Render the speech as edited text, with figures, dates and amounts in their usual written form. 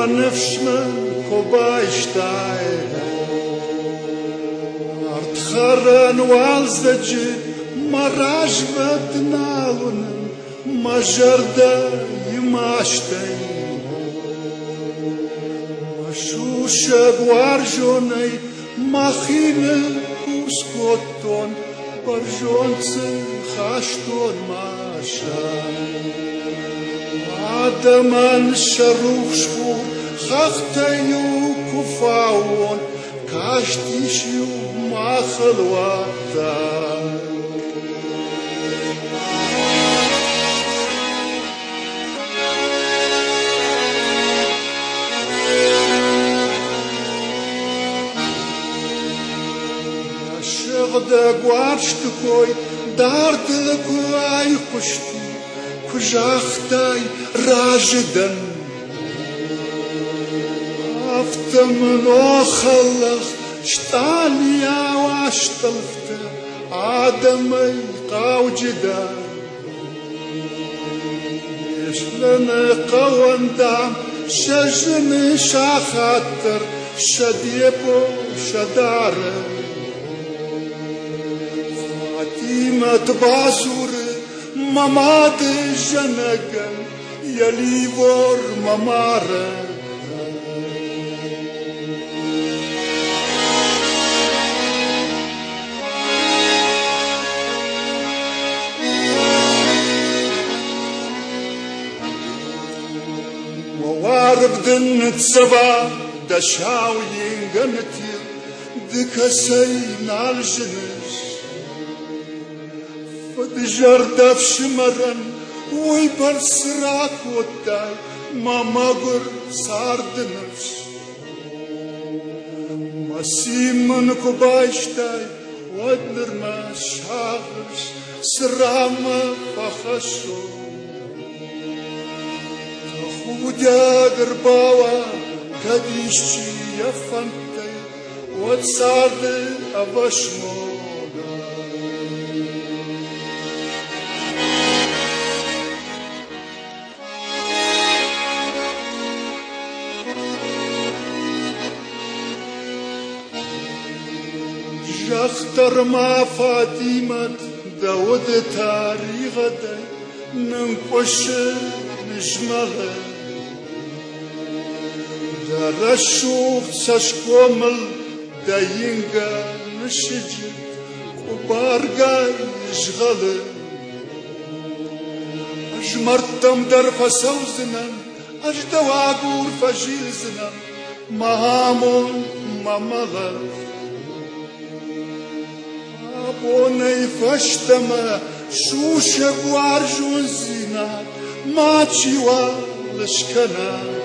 نفشمن كوبايشتاي أرتخرن والزجي مراجبت نالون مجرد يماشتي مشوشة بوارجوني مخين كوسكوتون برجونتسن خاشتون ماشان عدمان شروخ شخور خختيو كفاون كاشتيشيو ما خلواتا شغد قوارشتكوي داردلكوي قشتي كجاختاي راجدا افتم نوخلخ شتانيا واشتلفت آدمي قاوجدا يشلن قوان دام شجن شاخاتر شديبو شدار فاطمة باسور مماد جنگل يليور مماره وارب دن تسبا دشاوين قنتي دكسين عالجنس فدجر دف شمرن ويبرسراك وتاي ما مغر صار دنفس مسيم من كوبايشتاي ودنر ما شاغش سرامة فخشو وديا درباوا كديشي يفنتي وتصارد أبشمودا جختر ما فاطمة داود تاريخ دي ننقش نجمله درشوخ سشكومل داينغا نشجي وبارغا يشغل اجمرتم درف سوزنا اجدواغور فجيزنا مهامون مملا ابوني فشتما شوشك وارجون زينات ما تشيوا لشكنا